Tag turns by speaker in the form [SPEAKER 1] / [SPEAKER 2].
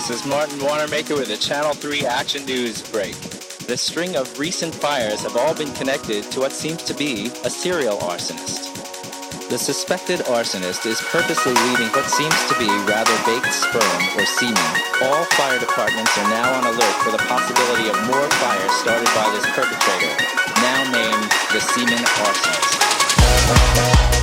[SPEAKER 1] This is Martin Wanamaker with a Channel 3 Action News break. The string of recent fires have all been connected to what seems to be a serial arsonist. The suspected arsonist is purposely leaving what seems to be rather baked sperm or semen. All fire departments are now on alert for the possibility of more fires started by this perpetrator, now named the Semen Arsonist.